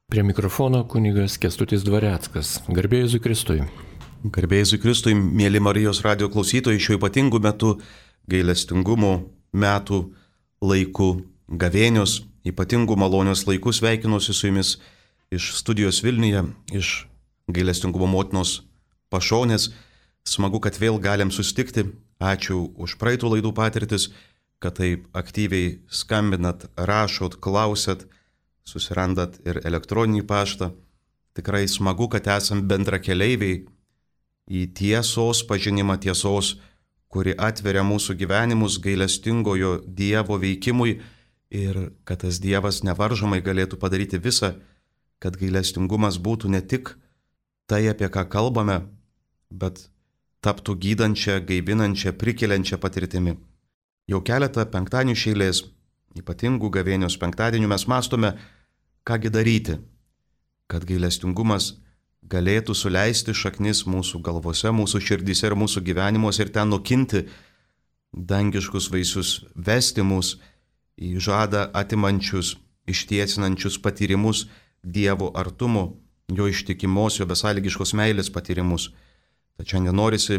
Prie mikrofono kunigas Kęstutis Dvareckas. Garbė Jėzui Kristui. Garbė Jėzui Kristui, mėly Marijos radijo klausytojai, šiuo ypatingu metu, gailestingumo metų laiku, gavėnios, ypatingų malonios laikų sveikinuosi su jumis iš studijos Vilniuje, iš gailestingumo motinos pašonės. Smagu, kad vėl galim susitikti. Ačiū už praeitų laidų patirtis, kad taip aktyviai skambinat, rašot, klausat, susirandat ir elektroninį paštą. Tikrai smagu, kad esam bendrakeleiviai į tiesos pažinimą, tiesos, kuri atveria mūsų gyvenimus gailestingojo Dievo veikimui ir kad tas Dievas nevaržomai galėtų padaryti visą, kad gailestingumas būtų ne tik tai, apie ką kalbame, bet taptų gydančią, gaivinančią, prikeliančią patirtimi. Jau keletą penktadienių iš eilės, ypatingų gavėnios penktadienių, mes mąstome, kągi daryti, kad gailestingumas galėtų suleisti šaknis mūsų galvose, mūsų širdyse ir mūsų gyvenimuose ir ten nukinti dangiškus vaisius, vesti mus į žadą atimančius, ištiesinančius patyrimus Dievo artumo, jo ištikimos, jo besąlygiškos meilės patyrimus. Tačiau nenorisi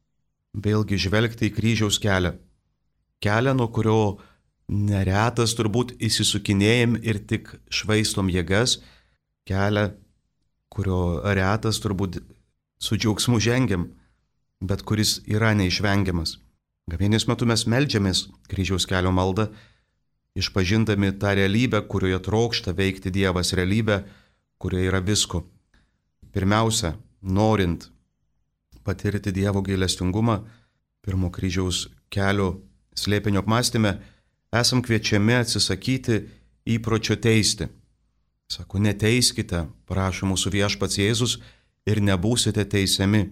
vėlgi žvelgti į kryžiaus kelią. Kelią, nuo kurio neretas turbūt įsisukinėjim ir tik švaistom jėgas. Kelią, kurio retas turbūt su džiaugsmu žengiam, bet kuris yra neišvengiamas. Gavėnios metu mes meldžiamės kryžiaus kelio maldą, išpažindami tą realybę, kurioje trokšta veikti Dievas, realybę, kurioje yra visko. Pirmiausia, norint patirti Dievo gailestingumą, pirmo kryžiaus kelio slėpinio apmąstyme, esam kviečiami atsisakyti įpročio teisti. Sako, neteiskite, prašo mūsų viešpats Jėzus, ir nebūsite teisiami.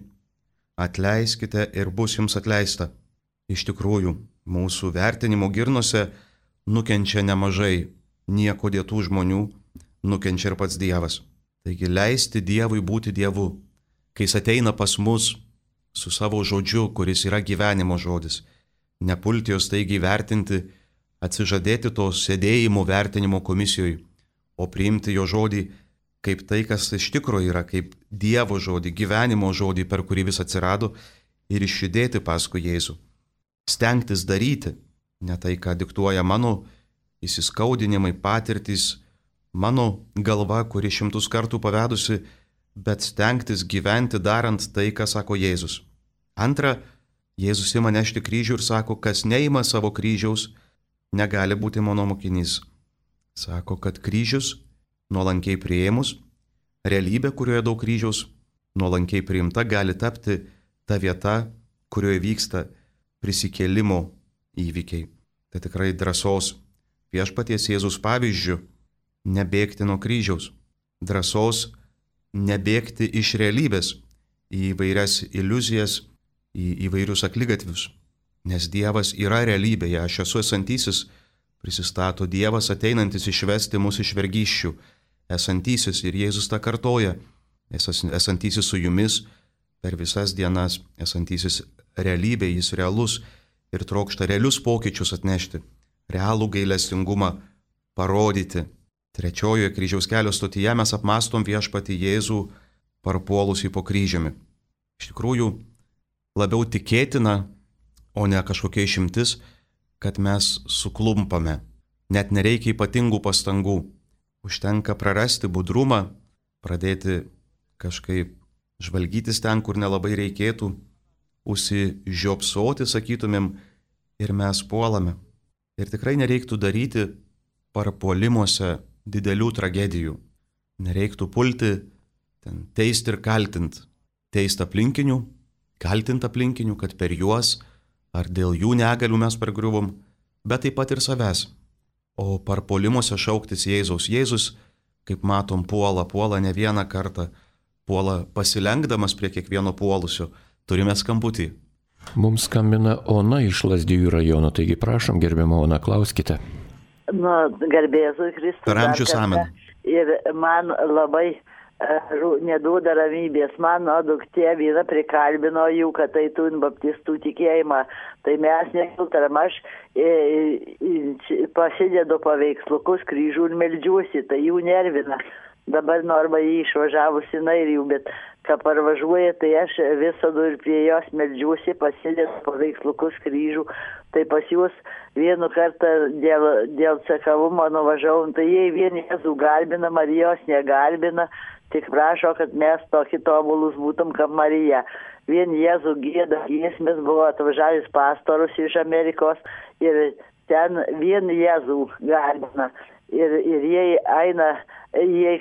Atleiskite ir bus jums atleista. Iš tikrųjų, mūsų vertinimo girnose nukenčia nemažai nieko dėtų žmonių, nukenčia ir pats Dievas. Taigi leisti Dievui būti Dievu, kai jis ateina pas mus su savo žodžiu, kuris yra gyvenimo žodis. Nepulti jos taigiai vertinti, atsižadėti to sėdėjimo vertinimo komisijoje, o priimti jo žodį kaip tai, kas iš tikrųjų yra, kaip Dievo žodį, gyvenimo žodį, per kurį vis atsirado, ir išjudėti paskui Jėzų. Stengtis daryti, ne tai, ką diktuoja mano įsiskaudinimai, patirtys, mano galva, kuri 100 kartų pavedusi, bet stengtis gyventi darant tai, ką sako Jėzus. Antra, Jėzus ima nešti kryžių ir sako, kas neima savo kryžiaus, negali būti mano mokinys. Sako, kad kryžius nuolankiai priėmus, realybė, kurioje daug kryžiaus, nuolankiai priimta, gali tapti ta vieta, kurioje vyksta prisikėlimo įvykiai. Tai tikrai drąsos viešpaties Jėzus pavyzdžių nebėgti nuo kryžiaus. Drąsos nebėgti iš realybės į įvairias iliuzijas, į įvairius akligatvius. Nes Dievas yra realybėje, aš esu esantysis, prisistato Dievas ateinantis išvesti mus iš vergysčių, esantysis, ir Jėzus tą kartoja, esantysis su jumis per visas dienas, esantysis realybėje, jis realus ir trokšta realius pokyčius atnešti, realų gailestingumą parodyti. Trečiojoje kryžiaus kelio stotyje mes apmąstom viešpatį Jėzų parpuolusį po kryžiumi. Iš tikrųjų, labiau tikėtina, o ne kažkokia išimtis, kad mes suklumpame. Net nereikia ypatingų pastangų. Užtenka prarasti budrumą, pradėti kažkaip žvalgytis ten, kur nelabai reikėtų, užsižiopsoti, sakytumėm, ir mes puolame. Ir tikrai nereiktų daryti parpuolimuose didelių tragedijų. Nereiktų pulti, ten teisti ir kaltinti. Teisti aplinkinių, kaltinti aplinkinių, kad per juos ar dėl jų negalių mes pargriuvom, bet taip pat ir savęs. O parpuolimuose šauktis Jėzaus. Jėzus, kaip matom, puola ne vieną kartą, puola pasilenkdamas prie kiekvieno puolusio. Turime skambutį. Mums skambina Ona iš Lazdijų rajono, taigi prašom, gerbiama Ona, klauskite. Garbė Jėzui Kristui. Per amžius amen. Ir man labai neduoda ramybės. Mano duktė vyra prikalbino jų, kad tai turi baptistų tikėjimą. Tai mes nesiltaram, aš pasidedu paveikslukus kryžių ir meldžiuosi, tai jų nervina. dabar Norma jį išvažiavusi Nairijų, bet ką parvažiuoja, tai aš visada ir prie jos meldžiuosi, pasidėdu paveikslukus kryžių, tai pas juos vienu kartą dėl cekavumo nuvažiavom, tai jie vien Jėzų garbina, Marijos negarbina, tik prašo, kad mes tokie tobulus būtum kaip Marija. Vien Jėzų gieda giesmės, buvo atvažiavęs pastorius iš Amerikos ir ten vien Jėzų garbina. Ir jie eina, jie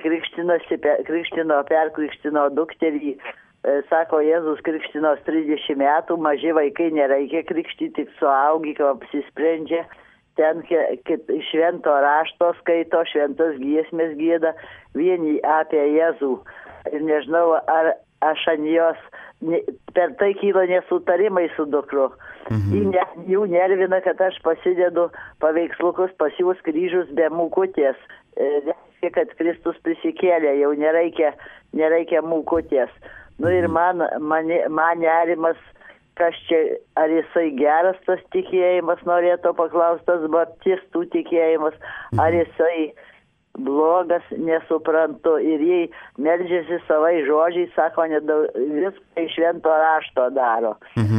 perkrikštino dukterį, sako, Jėzus krikštino 30 metų, maži vaikai nereikia krikštyti, tik suaugi, kai apsisprendžia. Ten švento rašto skaito, šventos giesmės gieda, vieni apie Jėzų. Ir nežinau, ar aš ant jos, per tai kyla nesutarimai su dukru. Jų nervina, kad aš pasidedu paveikslukus, pas jūs kryžius be mūkutės. Reiškia, kad Kristus prisikėlė, jau nereikia mūkutės. Nu ir man nerimas, kas čia, ar jisai geras tas tikėjimas, norėtų paklausti, tas baptistų tikėjimas, ar jisai blogas, nesuprantu. Ir jei meldžiasi savai žodžiai, sako, viską iš švento rašto daro.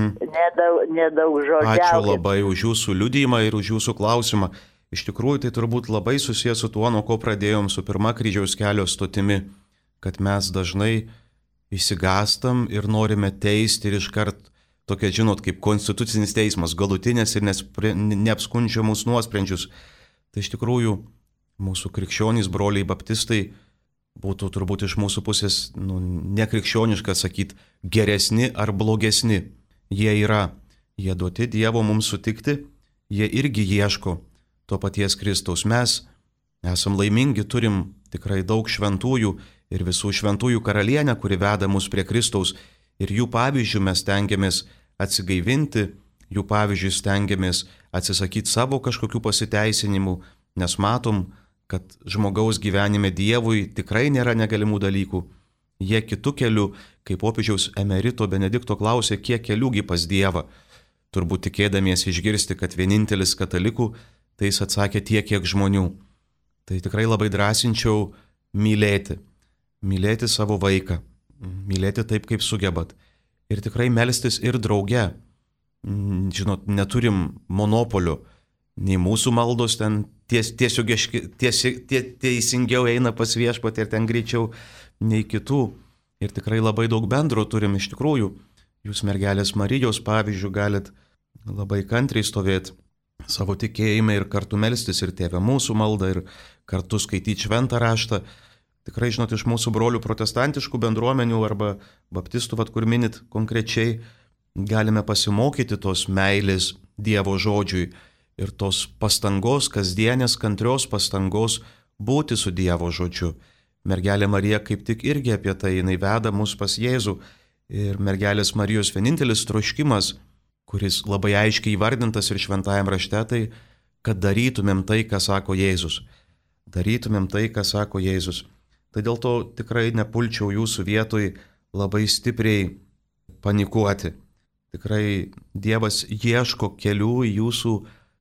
Nedaug žodžių. Ačiū labai už jūsų liudijimą ir už jūsų klausimą. Iš tikrųjų, tai turbūt labai susijęs su tuo, nuo ko pradėjom, su pirma kryžiaus kelio stotimi, kad mes dažnai išsigąstam ir norime teisti ir iškart tokia, žinot, kaip konstitucinis teismas, galutinės ir neapskundžiamus nuosprendžius. Tai iš tikrųjų, mūsų krikščionys broliai baptistai būtų turbūt iš mūsų pusės nekrikščioniška sakyti geresni ar blogesni. Jie yra, jie duoti Dievo mums sutikti, jie irgi ieško to paties Kristaus. Mes esam laimingi, turim tikrai daug šventųjų ir visų šventųjų karalienę, kuri veda mus prie Kristaus, ir jų pavyzdžių mes stengiamės atsigaivinti, jų pavyzdžių stengiamės atsisakyti savo kažkokių pasiteisinimų, nes matom, kad žmogaus gyvenime Dievui tikrai nėra negalimų dalykų. Jie kitų kelių, kaip popiežiaus emerito Benedikto klausė, kiek keliųgi pas Dievą. Turbūt tikėdamiesi išgirsti, kad vienintelis katalikų, tai jis atsakė tiek, kiek žmonių. Tai tikrai labai drąsinčiau mylėti. Mylėti savo vaiką. Mylėti taip, kaip sugebat. Ir tikrai melstis ir drauge. Žinot, neturim monopolio. Nei mūsų maldos ten teisingiau eina pas viešpatį ir ten greičiau nei kitų. Ir tikrai labai daug bendro turim iš tikrųjų. Jūs mergelės Marijos pavyzdžių galit labai kantriai stovėti savo tikėjime ir kartu melstis ir Tėve mūsų maldą ir kartu skaityti šventą raštą. Tikrai, žinot, iš mūsų brolių protestantiškų bendruomenių arba baptistų, kur minit konkrečiai, galime pasimokyti tos meilės Dievo žodžiui ir tos pastangos, kasdienės kantrios pastangos būti su Dievo žodžiu. Mergelė Marija kaip tik irgi apie tai, jinai veda mus pas Jėzų. Ir mergelės Marijos vienintelis troškimas, kuris labai aiškiai įvardintas ir šventajam rašte, tai, kad darytumėm tai, ką sako Jėzus. Darytumėm tai, ką sako Jėzus. Tai dėl to tikrai nepulčiau jūsų vietoj labai stipriai panikuoti. Tikrai Dievas ieško kelių į jūsų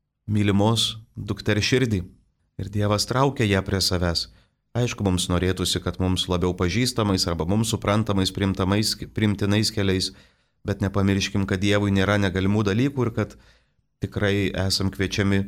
mylimos dukters širdį. Ir Dievas traukia ją prie savęs. Aišku, mums norėtųsi, kad mums labiau pažįstamais arba mums suprantamais, primtinais keliais, bet nepamirškim, kad Dievui nėra negalimų dalykų ir kad tikrai esam kviečiami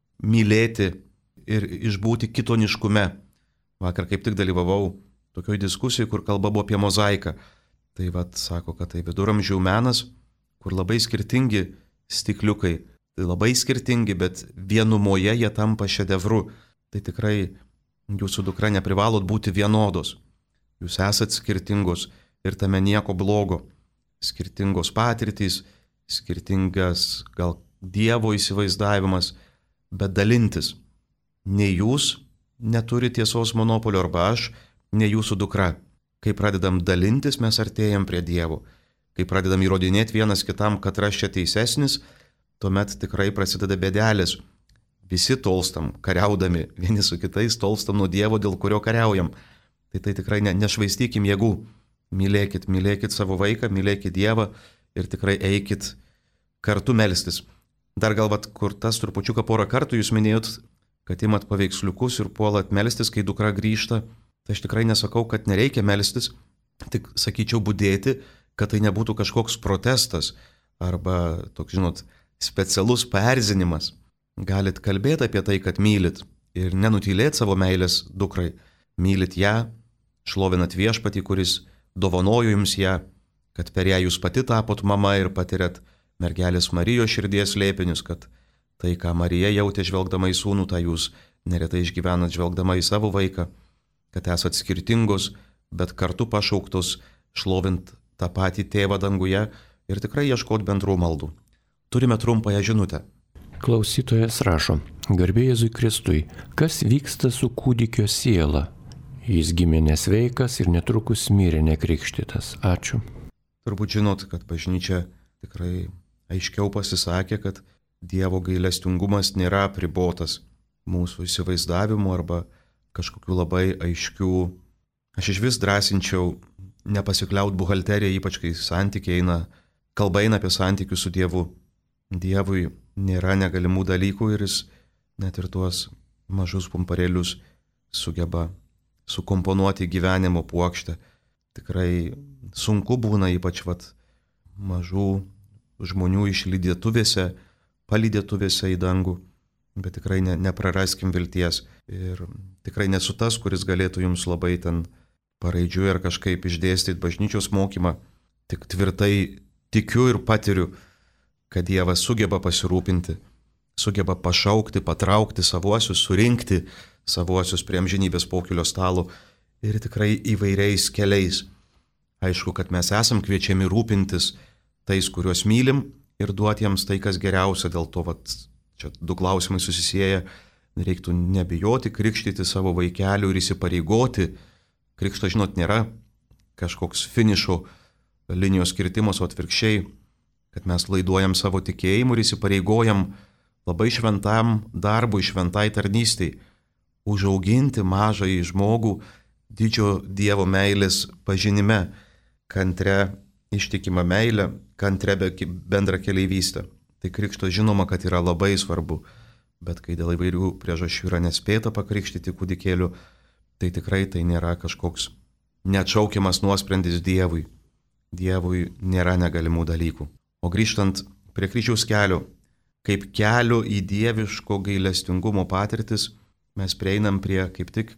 mylėti ir išbūti kitoniškume. Vakar kaip tik dalyvavau tokioj diskusijai, kur kalba buvo apie mozaiką. Tai sako, kad tai viduramžių menas, kur labai skirtingi stikliukai. Tai labai skirtingi, bet vienumoje jie tampa šedevru. Tai tikrai jūsų dukra neprivalot būti vienodos. Jūs esat skirtingos ir tame nieko blogo. Skirtingos patirtys, skirtingas gal Dievo įsivaizdavimas, bet dalintis. Nei jūs neturi tiesos monopolio arba aš, nei jūsų dukra. Kai pradedam dalintis, mes artėjam prie Dievo. Kai pradedam įrodinėti vienas kitam, kad aš čia teisesnis, tuomet tikrai prasideda bėdelės. Visi tolstam, kariaudami, vieni su kitais tolstam nuo Dievo, dėl kurio kariaujam. Tai tikrai nešvaistykim jėgų. Mylėkit savo vaiką, mylėkit Dievą ir tikrai eikit kartu melstis. Dar gal kur tas trupučiuką porą kartų jūs minėjot, kad imat paveiksliukus ir puolat melstis, kai dukra grįžta. Tai aš tikrai nesakau, kad nereikia melstis, tik sakyčiau budėti, kad tai nebūtų kažkoks protestas arba toks, specialus paerzinimas. Galit kalbėti apie tai, kad mylit ir nenutylėti savo meilės dukrai. Mylit ją, šlovinat viešpatį, kuris dovanojo jums ją, kad per ją jūs pati tapot mama ir patiriat mergelės Marijos širdies slėpinius, kad tai, ką Marija jautė žvelgdama į sūnų, tą jūs neretai išgyvenat žvelgdama į savo vaiką, kad esat skirtingos, bet kartu pašauktos šlovint tą patį tėvą danguje ir tikrai ieškot bendrų maldų. Turime trumpąją žinutę. Klausytojas rašo: Garbė Jėzui Kristui, kas vyksta su kūdikio siela? Jis gimė nesveikas ir netrukus mirė nekrikštytas. Ačiū. Turbūt žinot, kad bažnyčia tikrai aiškiau pasisakė, kad Dievo gailestingumas nėra apribotas mūsų įsivaizdavimu arba kažkokiu labai aiškių. Aš išvis drąsinčiau nepasikliaut buhalteriją, ypač kai santykiai kalba eina apie santykius su Dievu. Dievui nėra negalimų dalykų ir jis net ir tuos mažus pumparėlius sugeba sukomponuoti gyvenimo puokštę. Tikrai sunku būna, ypač mažų žmonių išlydėtuvėse, palydėtuvėse į dangų, bet tikrai nepraraskim vilties. Ir tikrai nesu tas, kuris galėtų jums labai ten paraidžiui ar kažkaip išdėstyti bažnyčios mokymą. Tik tvirtai tikiu ir patiriu, kad Dievas sugeba pasirūpinti, sugeba pašaukti, patraukti savuosius, surinkti savuosius prie amžinybės pokylio stalo ir tikrai įvairiais keliais. Aišku, kad mes esam kviečiami rūpintis tais, kuriuos mylim ir duoti jiems tai, kas geriausia. Dėl to, čia du klausimai susisieja. Reiktų nebijoti krikštyti savo vaikelių ir įsipareigoti. Krikšto, nėra kažkoks finišo linijos kirtimas, o atvirkščiai, kad mes laiduojam savo tikėjimu ir įsipareigojam labai šventam darbui, šventai tarnystei, užauginti mažąjį žmogų didžio Dievo meilės pažinime, kantre ištikimą meilę, kantre bendrą keleivystę. Tai krikšto žinoma, kad yra labai svarbu, bet kai dėl įvairių priežasčių yra nespėta pakrikštyti kūdikėlių, tai tikrai tai nėra kažkoks neatšaukiamas nuosprendis Dievui. Dievui nėra negalimų dalykų. O grįžtant prie kryžiaus kelio, kaip kelio į dieviško gailestingumo patirtis, mes prieinam prie kaip tik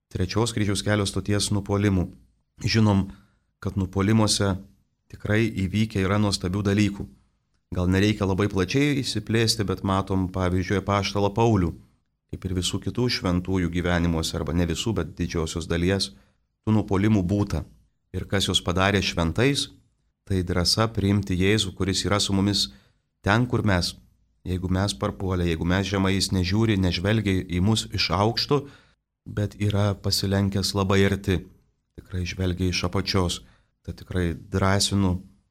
3 kryžiaus kelio stoties nupuolimų. Žinom, kad nupuolimuose tikrai įvykę yra nuostabių dalykų. Gal nereikia labai plačiai įsiplėsti, bet matom pavyzdžiui apaštalą Paulių, kaip ir visų kitų šventųjų gyvenimuose, arba ne visų, bet didžiosios dalies, tų nupuolimų būta. Ir kas juos padarė šventais, tai drąsa priimti Jėzų, kuris yra su mumis ten, kur mes. Jeigu mes parpuolę, jeigu mes žemai jis nežiūri, nežvelgia į mus iš aukšto, bet yra pasilenkęs labai arti, tikrai žvelgia iš apačios. Tai tikrai drąsinu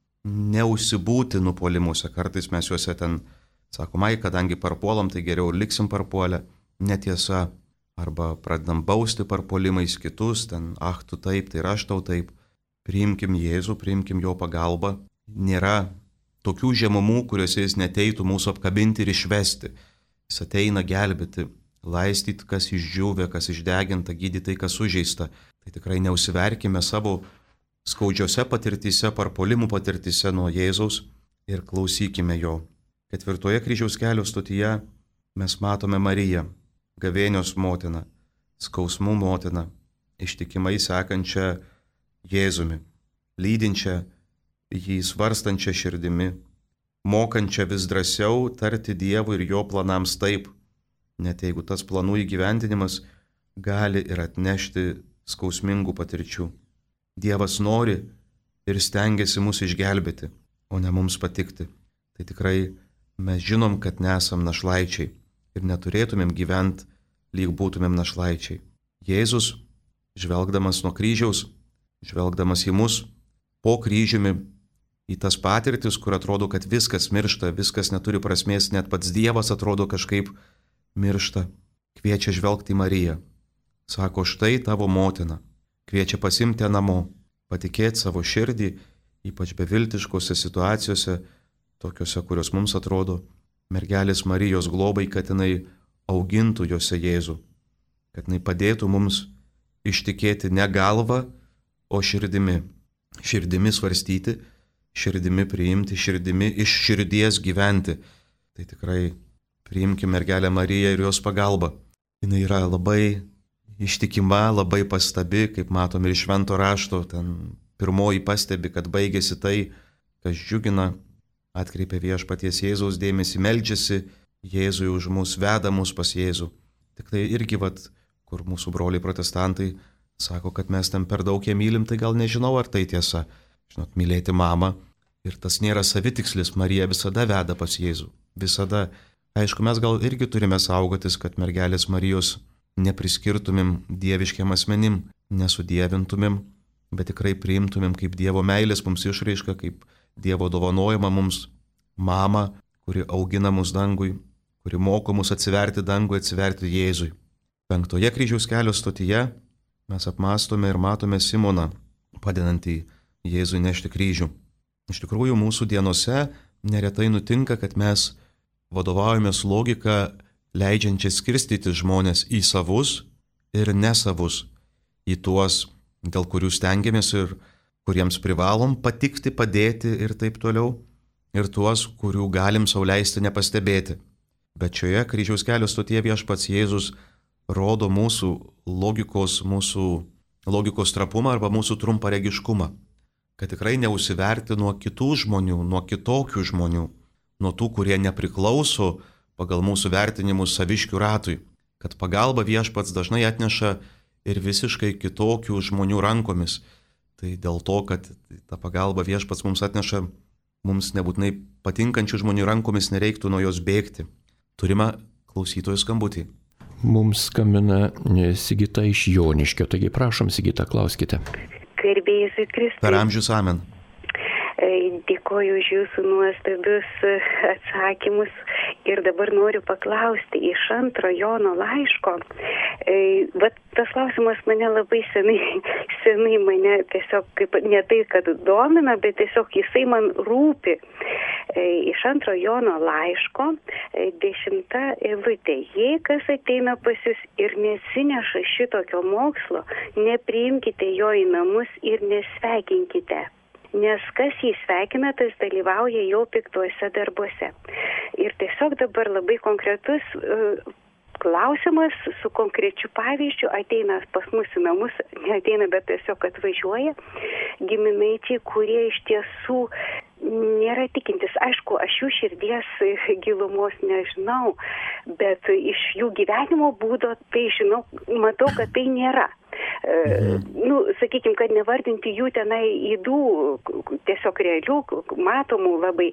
neužsibūti nupuolimuose. Kartais mes juose ten sakomai, kadangi parpuolam, tai geriau liksim parpuolę. Netiesa. Arba pradedam bausti parpuolimais kitus, ten, tu taip, tai ir aš tau taip. Priimkim Jėzų, priimkim jo pagalbą. Nėra tokių žemumų, kuriuose jis neteitų mūsų apkabinti ir išvesti. Jis ateina gelbėti, laistyti, kas išdžiūvė, kas išdeginta, gydyti tai, kas sužeista. Tai tikrai neužsiverkime savo skaudžiose patirtyse, parpuolimų patirtyse nuo Jėzaus ir klausykime jo. 4 kryžiaus kelio stotyje mes matome Mariją, gavėnios motiną, skausmų motiną, ištikimai sekančią Jėzumi, lydinčią jį svarstančią širdimi, mokančią vis drąsiau tarti Dievui ir jo planams taip, net jeigu tas planų įgyvendinimas gali ir atnešti skausmingų patirčių. Dievas nori ir stengiasi mus išgelbėti, o ne mums patikti. Tai tikrai mes žinom, kad nesam našlaičiai ir neturėtumėm gyventi, lyg būtumėm našlaičiai. Jėzus, žvelgdamas nuo kryžiaus, žvelgdamas į mus, po kryžiumi, į tas patirtis, kur atrodo, kad viskas miršta, viskas neturi prasmės, net pats Dievas atrodo kažkaip miršta, kviečia žvelgti į Mariją. Sako, štai tavo motina, kviečia pasimti namo, patikėti savo širdį, ypač beviltiškose situacijose, tokiuose, kurios mums atrodo, mergelės Marijos globai, kad jinai augintų jose Jėzų, kad jinai padėtų mums ištikėti ne galva, o širdimi. Širdimi svarstyti, širdimi priimti, širdimi iš širdies gyventi. Tai tikrai priimkime mergelę Mariją ir jos pagalbą. Jis yra labai ištikima, labai pastabi, kaip matome iš Švento rašto. Ten pirmoji pastebi, kad baigėsi tai, kas džiugina, atkreipia viešpaties Jėzaus dėmesį, meldžiasi Jėzui už mus, veda mus pas Jėzų. Tik tai irgi, kur mūsų broliai protestantai sako, kad mes ten per daug ją mylim, tai gal nežinau, ar tai tiesa. Žinot, mylėti mamą. Ir tas nėra savitikslis, Marija visada veda pas Jėzų. Visada. Aišku, mes gal irgi turime saugotis, kad mergelės Marijos nepriskirtumėm dieviškiam asmenim, nesudievintumėm, bet tikrai priimtumėm kaip Dievo meilės mums išraišką, kaip Dievo dovanojama mums mama, kuri augina mus dangui, kuri moko mus atsiverti dangui, atsiverti Jėzui. 5 kryžiaus kelio stotyje mes apmastome ir matome Simoną, padedantį Jėzui nešti kryžių. Iš tikrųjų, mūsų dienose neretai nutinka, kad mes vadovaujamės logika, leidžiančia skirstyti žmonės į savus ir nesavus, į tuos, dėl kurių stengiamės ir kuriems privalom patikti, padėti ir taip toliau, ir tuos, kurių galim sau leisti nepastebėti. Bet šioje kryžiaus kelio stotyje Viešpats Jėzus rodo mūsų logikos trapumą arba mūsų trumparegiškumą, kad tikrai neužsiverti nuo kitų žmonių, nuo kitokių žmonių, nuo tų, kurie nepriklauso pagal mūsų vertinimus saviškių ratui, kad pagalba Viešpats dažnai atneša ir visiškai kitokių žmonių rankomis. Tai dėl to, kad ta pagalba Viešpats mums atneša, mums nebūtinai patinkančių žmonių rankomis, nereiktų nuo jos bėgti. Turime klausytojų skambutį. Mums skambina Sigita iš Joniškio, taigi prašom, Sigita, klauskite. Garbė Jėzui Kristui. Per amžius amen. Dėkoju už jūsų nuostabius atsakymus ir dabar noriu paklausti iš 2 Jono laiško. Tas klausimas mane labai senai mane tiesiog kaip ne tai, kad domina, bet tiesiog jisai man rūpi. Iš 2 Jono laiško 10 eilutė. Jei kas ateina pas jūs ir nesineša šitokio mokslo, nepriimkite jo į namus ir nesveikinkite. Nes kas jį sveikina, tas dalyvauja jo piktuose darbuose. Ir tiesiog dabar labai konkretus klausimas su konkrečiu pavyzdžiu ateina pas mus į namus, neateina, bet tiesiog atvažiuoja giminaičiai, kurie iš tiesų nėra tikintis. Aišku, aš jų širdies gilumos nežinau, bet iš jų gyvenimo būdo tai žinau, matau, kad tai nėra. Sakykime, kad nevardinti jų tenai įdų, tiesiog realių, matomų labai.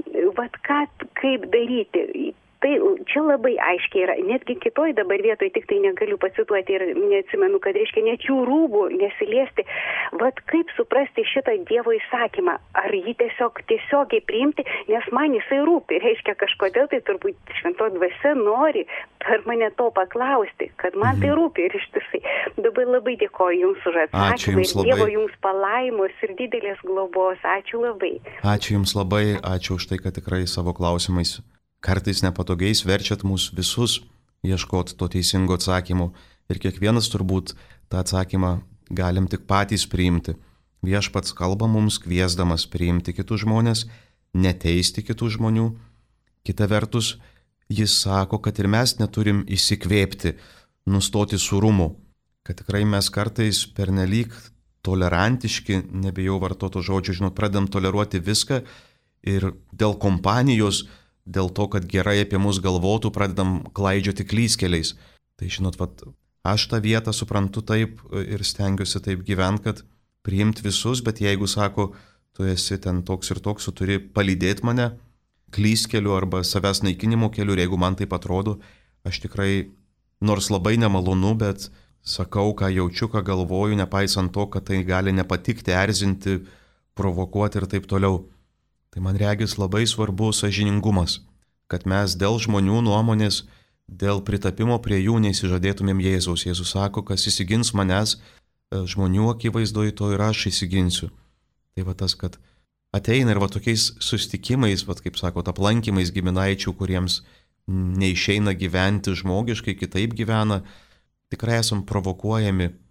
Kaip daryti? Tai čia labai aiškiai yra, netgi kitoj dabar vietoj, tik tai negaliu pacituoti ir neatsimenu, kad reiškia net jų rūbų nesiliesti. Kaip suprasti šitą Dievo įsakymą? Ar jį tiesiogiai priimti, nes man jisai rūpi. Reiškia, kažkodėl tai turbūt švento dvasia nori per mane to paklausti, kad man tai rūpi ir ištisai. Dabar labai dėkoju Jums už atsakymą ir Dievo Jums palaimos ir didelės globos. Ačiū labai. Ačiū Jums labai, ačiū už tai, kad tikrai savo klausimais kartais nepatogiais verčiat mus visus ieškoti to teisingo atsakymo. Ir kiekvienas turbūt tą atsakymą galim tik patys priimti. Viešpats kalba mums kviesdamas priimti kitus žmonės, neteisti kitų žmonių. Kita vertus, jis sako, kad ir mes neturim įsikvėpti, nustoti surumu. Kad tikrai mes kartais pernelyg tolerantiški, nebijau vartoto žodžio, pradedam toleruoti viską ir dėl kompanijos, dėl to, kad gerai apie mus galvotų, pradedam klaidžioti klystkeliais. Tai aš tą vietą suprantu taip ir stengiuosi taip gyventi, kad priimti visus, bet jeigu sako, tu esi ten toks ir toks, tu turi palydėti mane klystkeliu arba savęs naikinimo keliu, ir jeigu man taip atrodo, aš tikrai, nors labai nemalonu, bet sakau, ką jaučiu, ką galvoju, nepaisant to, kad tai gali nepatikti, erzinti, provokuoti ir taip toliau. Tai man regis labai svarbu sąžiningumas, kad mes dėl žmonių nuomonės, dėl pritapimo prie jų neįsižadėtumėm Jėzaus. Jėzus sako, kas įsigins manęs žmonių akivaizdoje, to ir aš įsiginsiu. Tai tas, kad ateina ir tokiais susitikimais, kaip sako, aplankymais giminaičių, kuriems neišeina gyventi žmogiškai, kitaip gyvena, tikrai esam provokuojami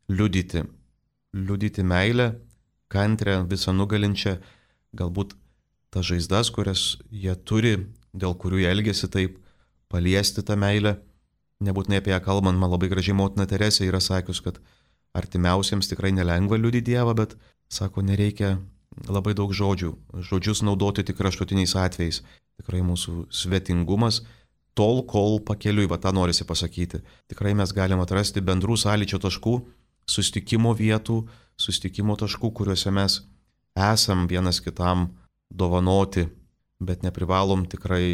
liudyti meilę, kantrę, visą nugalinčią, galbūt tas žaizdas, kurias jie turi, dėl kurių jie elgesi taip, paliesti tą meilę. Nebūtinai apie ją kalbant, man labai gražiai motina Teresė yra sakius, kad artimiausiems tikrai nelengva liudyti Dievą, bet, sako, nereikia labai daug žodžių. Žodžius naudoti tik kraštutiniais atvejais. Tikrai mūsų svetingumas, tol, kol pakeliui, va tą norisi pasakyti. Tikrai mes galime atrasti bendrų sąlyčio taškų, susitikimo vietų, susitikimo taškų, kuriuose mes esam vienas kitam dovanoti, bet neprivalom tikrai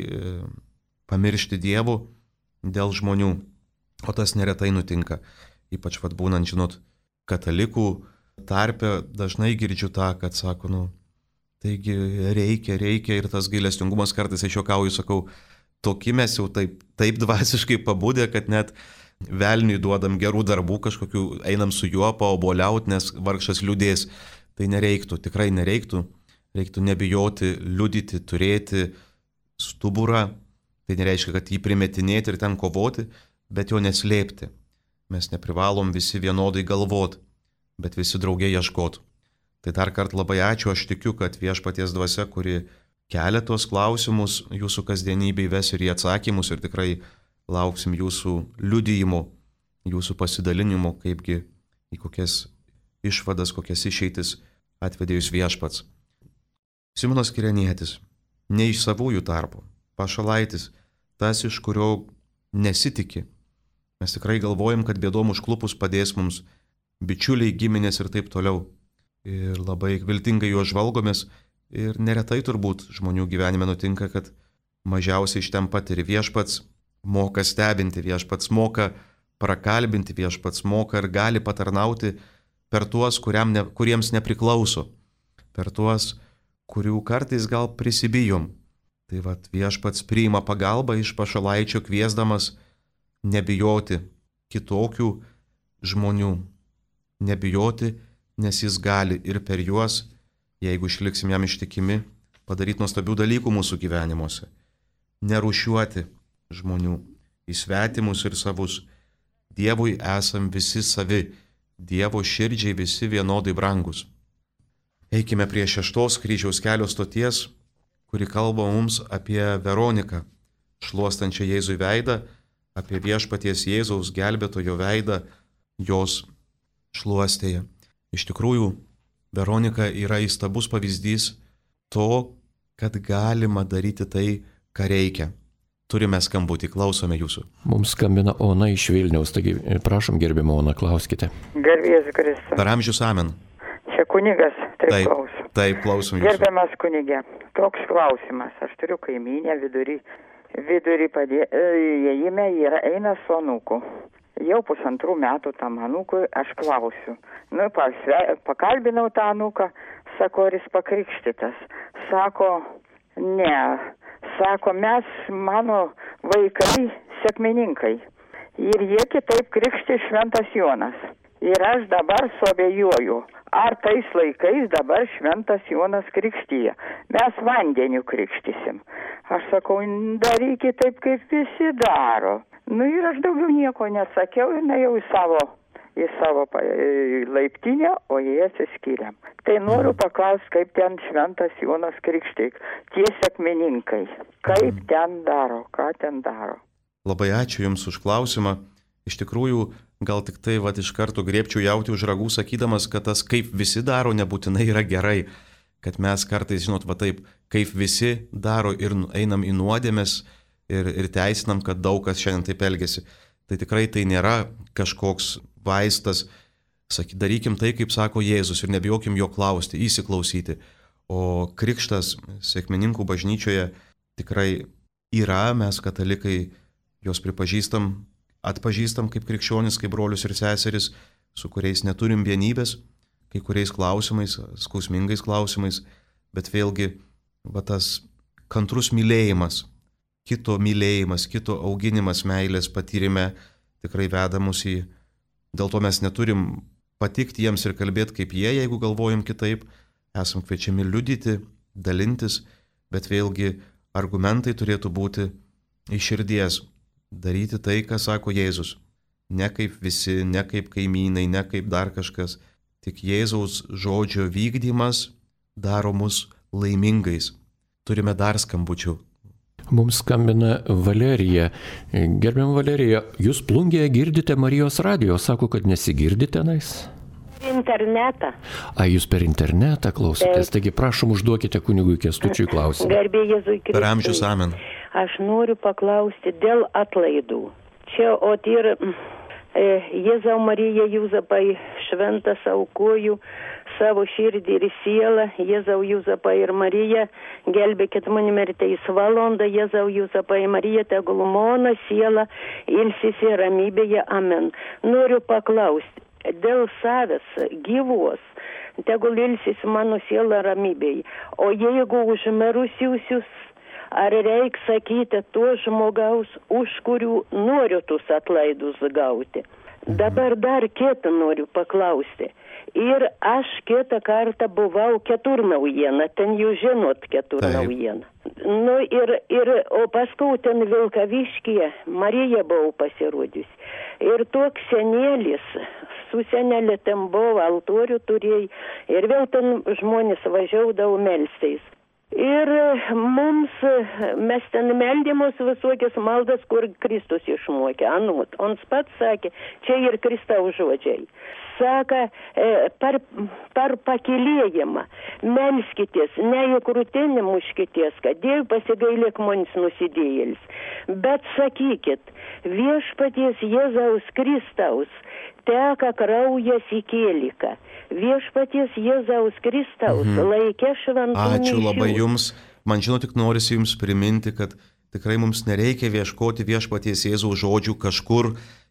pamiršti Dievo dėl žmonių. O tas neretai nutinka. Ypač vad būnant, žinot, katalikų tarpe dažnai girdžiu tą, kad sako, taigi reikia ir tas gailestingumas kartais aš juokauju, sakau, tokie mes jau taip dvasiškai pabudę, kad net velniui duodam gerų darbų kažkokių, einam su juo paoboliaut, nes vargšas liūdės. Tai nereiktų, tikrai nereiktų. Reiktų nebijoti, liudyti, turėti stuburą. Tai nereiškia, kad jį primetinėti ir ten kovoti, bet jo neslėpti. Mes neprivalom visi vienodai galvot, bet visi drauge ieškot. Tai dar kartą labai ačiū, aš tikiu, kad Viešpaties dvasia, kuri kelia tuos klausimus, jūsų kasdienybėj ves ir į atsakymus ir tikrai lauksim jūsų liudijimų, jūsų pasidalinimų, kaipgi į kokias išvadas, kokias išeitis atvedė jūs Viešpats. Simonas Kirėnietis, ne iš savųjų tarpo, pašalaitis, tas, iš kurio nesitiki. Mes tikrai galvojam, kad bėdom užklupus padės mums bičiuliai, giminės ir taip toliau. Ir labai viltingai juo žvalgomės ir neretai turbūt žmonių gyvenime nutinka, kad mažiausiai iš ten pat ir Viešpats moka stebinti, Viešpats moka prakalbinti, Viešpats moka ir gali patarnauti per tuos, kuriems nepriklauso, per tuos, kurių kartais gal prisibijom. Tai vat Viešpats priima pagalbą iš pašalaičio, kviesdamas nebijoti kitokių žmonių, nebijoti, nes jis gali ir per juos, jeigu išliksim jam ištikimi, padaryti nuostabių dalykų mūsų gyvenimuose. Nerūšiuoti žmonių į svetimus ir savus. Dievui esam visi savi, Dievo širdžiai visi vienodai brangus. Eikime prie 6 kryžiaus kelio stoties, kuri kalba mums apie Veroniką, šluostančią Jėzui veidą, apie Viešpaties Jėzaus gelbėtojo veidą jos šluostėje. Iš tikrųjų, Veronika yra įstabus pavyzdys to, kad galima daryti tai, ką reikia. Turime skambutį, klausome jūsų. Mums skambina Ona iš Vilniaus, taigi prašom, gerbiama Ona, klauskite. Garbės Kristus. Per amžius amen. Čia kunigas, klausom. Taip, klausom jūsų. Gerbiamas kunigė, toks klausimas. Aš turiu kaimynę vidury įėjime, eina su anūku. Jau 1,5 metų tam anūkui aš klausiu. Pakalbinau tą anūką, sako, ar jis pakrikštytas. Sako, ne. Sako, mes, mano vaikai, sekmininkai. Ir jie kitaip krikštė Šventas Jonas. Ir aš dabar suabejoju, ar tais laikais dabar Šventas Jonas krikštyja. Mes vandeniu krikštysim. Aš sakau, darykit taip, kaip visi daro. Ir aš daugiau nieko nesakiau ir nuėjau į savo laiptinę, o jie atsiskyrėm. Tai noriu paklausti, kaip ten Šventas Jonas krikštė. Tie sekmininkai, kaip ten daro, ką ten daro. Labai ačiū Jums už klausimą. Iš tikrųjų, gal tik tai iš karto griebčiau jauti už ragų, sakydamas, kad tas kaip visi daro nebūtinai yra gerai. Kad mes kartais, taip, kaip visi daro ir einam į nuodėmes ir teisinam, kad daug kas šiandien taip elgesi. Tai tikrai tai nėra kažkoks vaistas. Darykim tai, kaip sako Jėzus ir nebijokim jo klausti, įsiklausyti. O krikštas sekmininkų bažnyčioje tikrai yra, mes katalikai jos pripažįstam, atpažįstam kaip krikščionis, kaip brolius ir seseris, su kuriais neturim vienybės, kai kuriais klausimais, skausmingais klausimais, bet vėlgi tas kantrus mylėjimas, kito auginimas meilės patyrime tikrai veda mus į. Dėl to mes neturim patikti jiems ir kalbėti kaip jie, jeigu galvojam kitaip, esam kviečiami liudyti, dalintis, bet vėlgi argumentai turėtų būti iš širdies, daryti tai, ką sako Jėzus. ne kaip visi, ne kaip kaimynai, ne kaip dar kažkas. Tik Jėzaus žodžio vykdymas daro mus laimingais. Turime dar skambučių. Mums skambina Valerija. Gerbiam Valerija, jūs Plungėje girdite Marijos radijo, sako, kad nesigirdite tenais? Internetą. Jūs per internetą klausotės, taigi prašom užduokite kunigui Kęstučiui klausimą. Garbė Jėzui Kristui. Per amžius amen. Aš noriu paklausti dėl atlaidų. Čia, ir Jėzau Marija Juzapai, šventas aukoju savo širdį ir sielą, Jėzau Juzapai ir Marija, gelbėkit mane mirties valandą, Jėzau Juzapai Marija, tegul mano siela ilsisi ramybėje, amen. Noriu paklausti, dėl savęs gyvos, tegul ilsisi mano siela ramybėje, o jeigu užmirusiusius, ar reikia sakyti to žmogaus, už kurių noriu tus atlaidus gauti. Dabar dar kitą noriu paklausti. Ir aš kitą kartą buvau Keturnaujiena, ten jūs žinot Keturnaujiena. O paskui ten Vilkaviškyje Marija buvo pasirodžiusi. Ir toks senėlis, su senelė ten buvo, altorių turėjai, ir vėl ten žmonės važiaudavo melstis. Ir mes ten meldėmos visokias maldas, kur Kristus išmokė. Anot. Ons pats sakė, čia ir Kristaus žodžiai. Saka, per pakilėjimą melskitės, ne į krūtinę muškitės, kad Diev pasigailėk manis nusidėjėlis. Bet sakykit, viešpaties Jėzaus Kristaus teka kraujas į kėliką. Viešpaties Jėzaus Kristaus laikė šventų mišių. Ačiū labai jums. Man tik norisi jums priminti, kad tikrai mums nereikia ieškoti viešpaties Jėzaus žodžių kažkur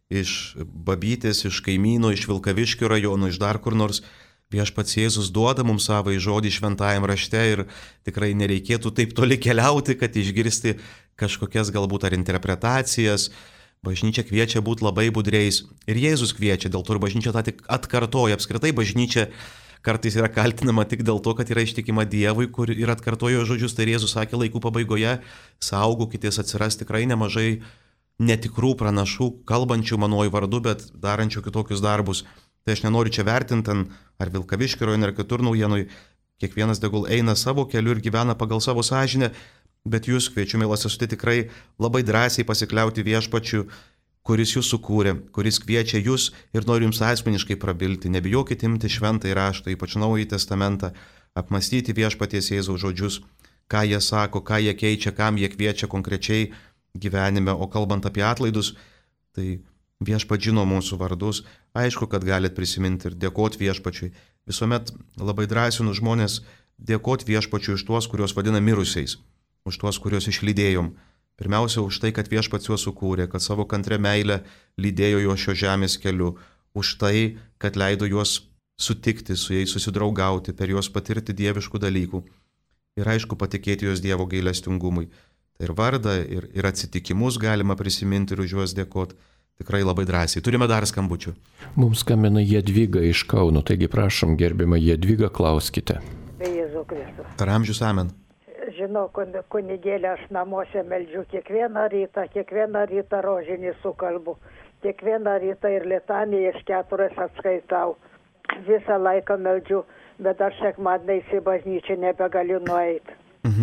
iš Babytės, iš kaimyno, iš Vilkaviškio rajono, iš dar kur nors. Viešpats Jėzus duoda mums savąjį žodį šventajam rašte ir tikrai nereikėtų taip toli keliauti, kad išgirsti kažkokias galbūt ar interpretacijas. Bažnyčia kviečia būti labai budreis. Ir Jėzus kviečia, dėl to ir bažnyčia tą tik atkartoja. Apskritai bažnyčia kartais yra kaltinama tik dėl to, kad yra ištikima Dievui, kur ir atkartojo žodžius. Tai Jėzus sakė laikų pabaigoje, saugokitės, atsiras tikrai nemažai netikrų pranašų, kalbančių manoj vardu, bet darančių kitokius darbus. Tai aš nenoriu čia vertinti, ar Vilkaviškio rajone, ar Keturnaujienoj. Kiekvienas tegul eina savo keliu ir gyvena pagal savo sąžinę. Bet jūs kviečiu, mielas esu, tikrai labai drąsiai pasikliauti viešpačiu, kuris jūs sukūrė, kuris kviečia jūs ir nori jums asmeniškai prabilti. Nebijokit imti šventąjį raštą, ypač Naująjį testamentą, apmastyti viešpaties Jėzaus žodžius, ką jie sako, ką jie keičia, kam jie kviečia konkrečiai gyvenime. O kalbant apie atlaidus, tai viešpats žino mūsų vardus. Aišku, kad galit prisiminti ir dėkoti viešpačiui. Visuomet labai drąsinu žmonės dėkoti viešpačiui už tuos, kuriuos vadina mirusiais. Už tuos, kuriuos išlydėjom. Pirmiausia, už tai, kad viešpats juos sukūrė, kad savo kantrę meilę lydėjo juos šio žemės keliu. Už tai, kad leido juos sutikti, su jais susidraugauti, per juos patirti dieviškų dalykų. Ir aišku, patikėti juos Dievo gailestingumui. Tai ir vardą, ir atsitikimus galima prisiminti ir už juos dėkoti. Tikrai labai drąsiai. Turime dar skambučių. Mums skambina Jadvyga iš Kauno, taigi prašom, gerbiama Jadvyga, klauskite. Jėzau Kristus. Per amžius amen. Žinau, kunigėlė, aš namuose meldžiu kiekvieną rytą rožinį sukalbu. Kiekvieną rytą ir litaniją iš 4 atskaitau. Visą laiką meldžiu, bet aš sekmadieniais į bažnyčią nebegaliu nueiti.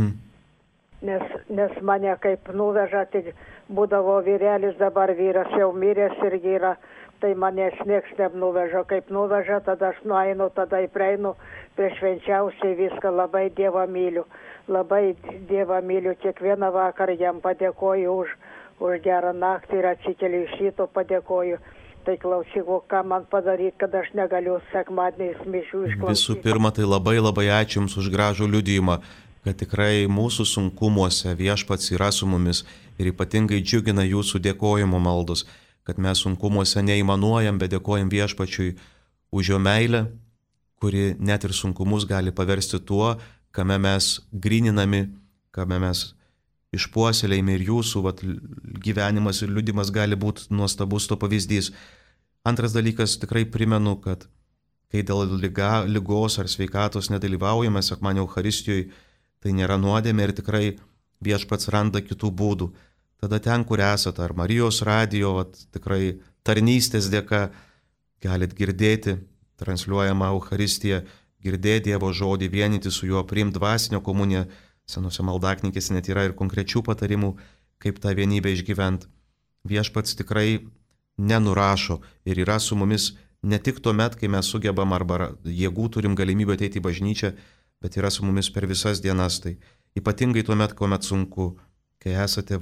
Nes mane kaip nuveža, tik būdavo vyrelis, dabar vyras jau miręs irgi yra, tai manęs nieks nenuveža. Kaip nuveža, tada aš nueinu, tada įpreinu prie švenčiausiai viską, labai Dievą myliu. Labai Dievą myliu, kiekvieną vakarą jam padėkoju už gerą naktį ir atsikeliu iš ryto padėkoju. Tai klausyk, ką man padaryti, kad aš negaliu sekmadieniais mišių išklausyti. Visų pirma, tai labai ačiū Jums už gražų liudijimą, kad tikrai mūsų sunkumuose viešpats yra su mumis ir ypatingai džiugina Jūsų dėkojimo maldos, kad mes sunkumuose neįmanuojam, bet dėkojam viešpačiui už Jo meilę, kuri net ir sunkumus gali paversti tuo, kame mes gryninami, kame mes išpuoselėjame ir Jūsų gyvenimas ir liudimas gali būti nuostabus to pavyzdys. Antras dalykas, tikrai primenu, kad kai dėl ligos ar sveikatos nedalyvaujame sekmadienio Eucharistijoje, tai nėra nuodėmė ir tikrai viešpats randa kitų būdų. Tada ten, kur esate, ar Marijos radijo, tikrai tarnystės dėka galit girdėti transliuojamą Eucharistiją, girdėti Dievo žodį, vienyti su juo, priimti dvasinę komuniją. Senose maldaknygėse net yra ir konkrečių patarimų, kaip tą vienybę išgyventi. Viešpats tikrai nenurašo ir yra su mumis ne tik tuo met, kai mes sugebam arba jėgų turim galimybę ateiti į bažnyčią, bet yra su mumis per visas dienas. Tai ypatingai tuo met, kuomet sunku, kai esate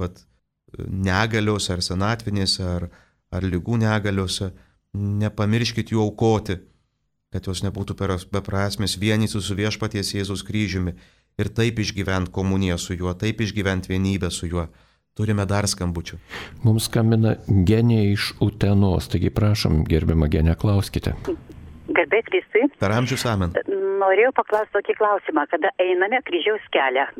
negaliose ar senatvinėse ar lygų negaliose, nepamirškit jų aukoti, kad jos nebūtų beprasmės, vienyti su viešpaties Jėzaus kryžiumi ir taip išgyventi komuniją su juo, taip išgyventi vienybę su juo. Turime dar skambučių. Mums skambina Genė iš Utenos, taigi prašom, gerbiama Genė, klauskite. Garbė Kristui. Per amžius amen. Norėjau paklausti tokį klausimą, kada einame kryžiaus kelią.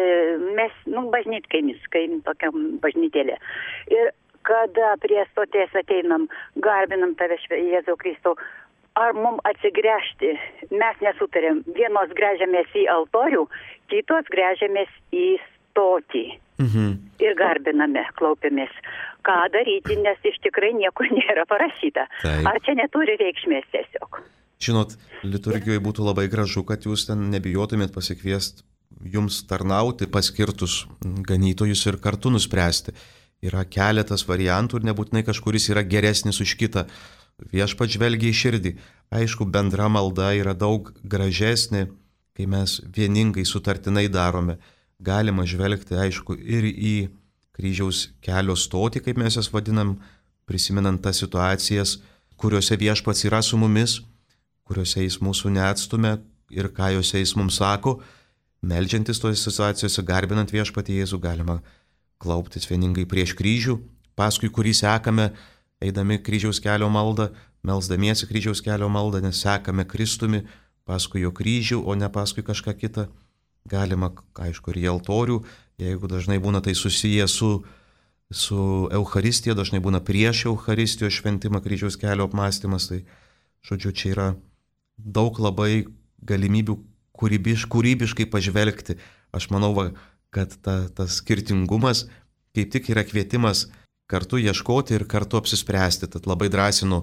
Mes bažnytkaimis, tokiam bažnytėlė. Ir kada prie stoties ateinam, garbinam tave Jėzau Kristau, ar mums atsigręžti? Mes nesutarėm. Vienos gręžiamės į altorių, kitos gręžiamės į stotį. Ir garbiname, klaupiamės. Ką daryti, nes iš tikrai nieko nėra parašyta. Taip. Ar čia neturi reikšmės tiesiog? Žinot, liturgijoje būtų labai gražu, kad jūs ten nebijotumėt pasikviesti jums tarnauti paskirtus ganytojus ir kartu nuspręsti. Yra keletas variantų ir nebūtinai kažkuris yra geresnis už kitą. Viešpats žvelgia į širdį. Aišku, bendra malda yra daug gražesnė, kai mes vieningai sutartinai darome. Galima žvelgti, aišku, ir į kryžiaus kelio stotį, kaip mes jas vadinam, prisimenant tas situacijas, kuriuose viešpats yra su mumis, kuriuose jis mūsų neatstumia ir ką juose jis mums sako. Meldžiantis tose situacijose, garbinant viešpatį Jėzų, galima klauptis vieningai prieš kryžių, paskui kurį sekame, eidami kryžiaus kelio maldą, melsdamiesi kryžiaus kelio maldą, nes sekame Kristumi, paskui jo kryžių, o ne paskui kažką kitą. Galima, aišku, ir į altorių, jeigu dažnai būna tai susiję su Eucharistija, dažnai būna prieš Eucharistijos šventimą kryžiaus kelio apmąstymas, tai, žodžiu, čia yra daug labai galimybių kūrybiškai pažvelgti. Aš manau, kad tas skirtingumas kaip tik yra kvietimas kartu ieškoti ir kartu apsispręsti. Tad labai drąsinu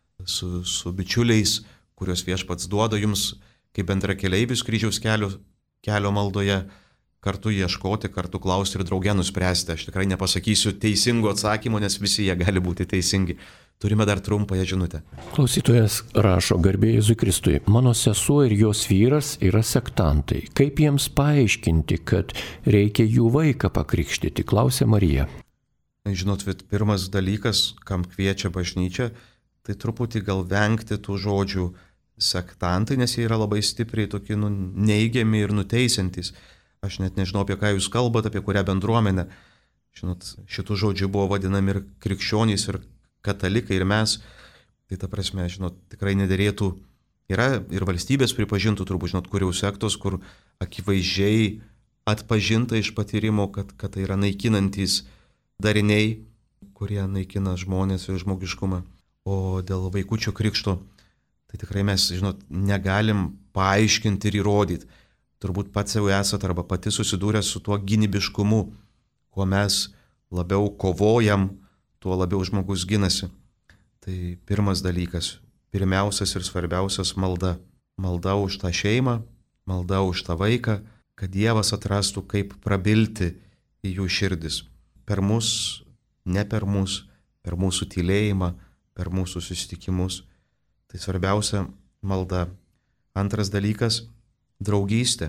su bičiuliais, kuriuos viešpats duoda jums kaip bendrakeleivius kryžiaus kelio maldoje, kartu ieškoti, kartu klausti ir drauge nuspręsti. Aš tikrai nepasakysiu teisingo atsakymo, nes visi jie gali būti teisingi. Turime dar trumpąją žinutę. Klausytojas rašo, garbė Jėzui Kristui, mano sesuo ir jos vyras yra sektantai. Kaip jiems paaiškinti, kad reikia jų vaiką pakrikštyti, klausė Marija. Žinot, pirmas dalykas, kam kviečia bažnyčia, tai truputį gal vengti tų žodžių sektantai, nes jie yra labai stipriai tokie neigiami ir nuteisintis. Aš net nežinau, apie ką jūs kalbate, apie kurią bendruomenę. Žinot, šitų žodžių buvo vadinami ir krikščionys, ir katalikai, ir mes. Tai ta prasme, žinot, tikrai nederėtų. Yra ir valstybės pripažintų, turbūt, žinot, kur jau sektos, kur akivaizdžiai atpažinta iš patyrimo, kad tai yra naikinantys dariniai, kurie naikina žmonės ir žmogiškumą. O dėl vaikučių krikšto, tai tikrai mes, žinot, negalim paaiškinti ir įrodyti. Turbūt pats jau esat arba pati susidūrę su tuo gynybiškumu, kuo mes labiau kovojam, tuo labiau žmogus ginasi. Tai pirmas dalykas, pirmiausias ir svarbiausias malda. Malda už tą šeimą, malda už tą vaiką, kad Dievas atrastų, kaip prabilti į jų širdis. Per mus, ne per mus, per mūsų tylėjimą, per mūsų susitikimus. Tai svarbiausia malda. Antras dalykas - draugystė.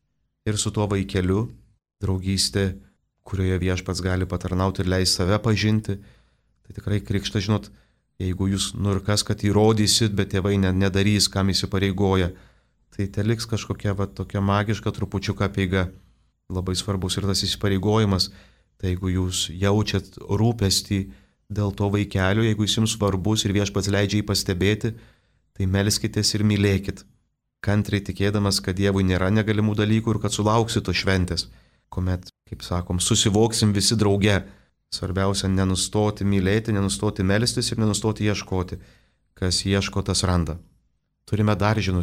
Ir su tuo vaikeliu draugystė, kurioje viešpats gali patarnauti ir leisti save pažinti. Tai tikrai krikštą, žinot, jeigu jūs nurkas, kad įrodysit, bet tėvai nedarys, kam įsipareigoja, tai teliks kažkokia tokia magiška trupučiuką apeiga. Labai svarbus ir tas įsipareigojimas. Tai jeigu jūs jaučiat rūpestį dėl to vaikelio, jeigu jis jums svarbus ir viešpats leidžia jį pastebėti, tai melskitės ir mylėkit, kantriai tikėdamas, kad Dievui nėra negalimų dalykų ir kad sulauksit to šventės, kuomet, kaip sakom, susivoksim visi drauge. Svarbiausia nenustoti mylėti, nenustoti melstis ir nenustoti ieškoti. Kas ieško, tas randa. Turime dar žinutę.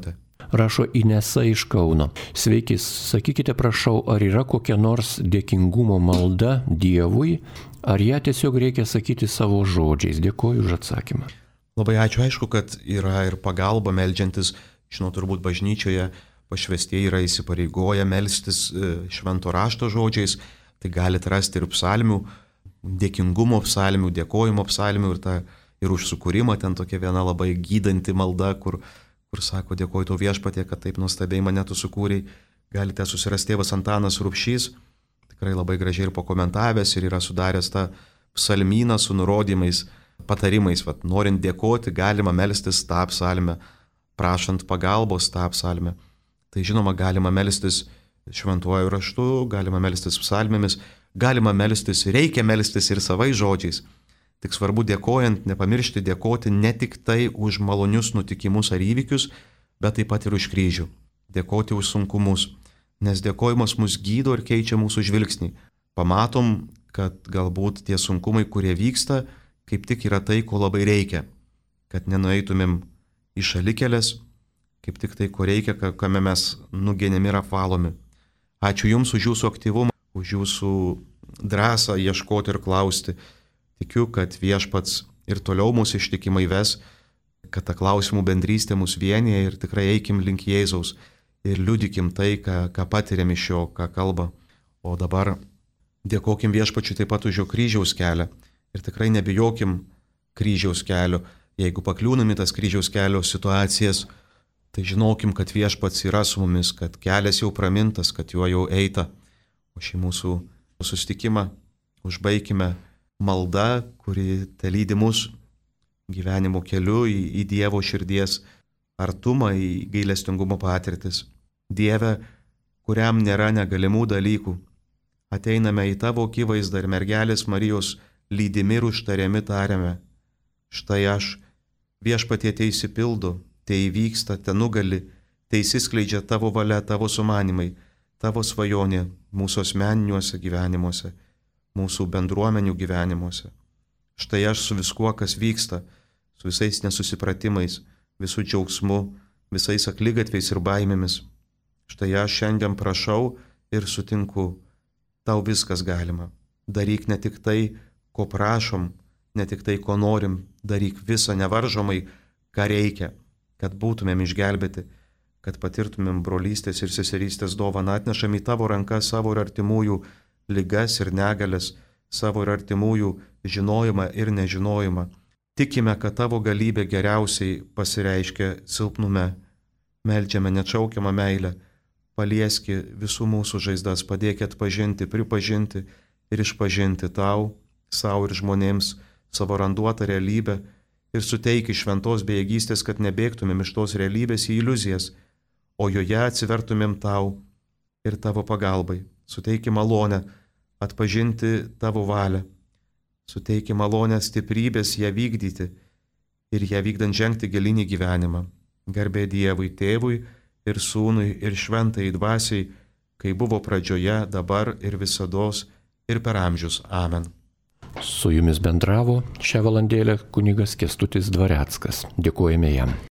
Rašo Inesa iš Kauno. Sveiki, sakykite prašau, ar yra kokia nors dėkingumo malda Dievui, ar ją tiesiog reikia sakyti savo žodžiais? Dėkoju už atsakymą. Labai ačiū, aišku, kad yra ir pagalba meldžiantis, žinau, turbūt bažnyčioje pašvestieji yra įsipareigoję melstis švento rašto žodžiais, tai galite rasti ir psalmių, dėkingumo psalmių, dėkojimo psalmių ir už sukūrimą, ten tokia viena labai gydanti malda, kur sako, dėkoju tau viešpatie, kad taip nuostabiai mane tu sukūrei. Galite susirasti tėvas Antanas Rupšys, tikrai labai gražiai ir pakomentavęs ir yra sudaręs tą psalmyną su nurodymais, patarimais. Vat, norint dėkoti, galima melstis tą psalmę, prašant pagalbos tą psalmę. Tai žinoma, galima melstis šventuoju raštu, galima melstis psalmėmis, galima melstis, reikia melstis ir savais žodžiais. Tik svarbu dėkojant, nepamiršti dėkoti ne tik tai už malonius nutikimus ar įvykius, bet taip pat ir už kryžių. Dėkoti už sunkumus, nes dėkojimas mus gydo ir keičia mūsų žvilgsnį. Pamatom, kad galbūt tie sunkumai, kurie vyksta, kaip tik yra tai, ko labai reikia. Kad nenueitumėm į šalikelės, kaip tik tai, ko reikia, kame mes nugenėmi ir apvalomi. Ačiū Jums už Jūsų aktyvumą, už Jūsų drąsą ieškoti ir klausti. Tikiu, kad viešpats ir toliau mūsų ištikimai ves, kad ta klausimų bendrystė mūsų vienyje ir tikrai eikim link Jėzaus ir liudikim tai, ką patiriam iš jo, ką kalba. O dabar dėkokim viešpačiui taip pat už jo kryžiaus kelią ir tikrai nebijokim kryžiaus kelio. Jeigu pakliūnam į tas kryžiaus kelio situacijas, tai žinokim, kad viešpats yra su mumis, kad kelias jau pramintas, kad juo jau eita. O šį mūsų susitikimą užbaikime malda, kuri telydi mus gyvenimo keliu į Dievo širdies artumą, į gailestingumo patirtis. Dieve, kuriam nėra negalimų dalykų, ateiname į tavo akivaizdą ir mergelės Marijos lydimi ir užtariami tariame. Štai aš, viešpatie teisipildo, teįvyksta, tenugali, teisiskleidžia tavo valia, tavo sumanimai, tavo svajonė mūsų asmeniniuose gyvenimuose, mūsų bendruomenių gyvenimuose. Štai aš su viskuo, kas vyksta, su visais nesusipratimais, visų džiaugsmu, visais akligatviais ir baimėmis. Štai aš šiandien prašau ir sutinku, tau viskas galima. Daryk ne tik tai, ko prašom, ne tik tai, ko norim, daryk visą nevaržomai, ką reikia, kad būtumėm išgelbėti, kad patirtumėm brolystės ir seserystės dovaną, atnešam į tavo rankas savo ir artimųjų ligas ir negalės, savo ir artimųjų žinojimą ir nežinojimą. Tikime, kad tavo galybė geriausiai pasireiškia silpnume. Meldžiame neatšaukiamą meilę. Palieski visų mūsų žaizdas, padėk atpažinti, pripažinti ir išpažinti tau, savo ir žmonėms savo randuotą realybę ir suteiki šventos bejėgystės, kad nebėgtumėm iš tos realybės į iliuzijas, o joje atsivertumėm tau ir tavo pagalbai. Suteiki malonę atpažinti tavo valią. Suteiki malonę stiprybės ją vykdyti ir ją vykdant žengti gilinį gyvenimą. Garbė Dievui Tėvui ir Sūnui ir Šventai Dvasiai, kai buvo pradžioje, dabar ir visados ir per amžius. Amen. Su jumis bendravo šią valandėlę kunigas Kęstutis Dvareckas. Dėkojame jam.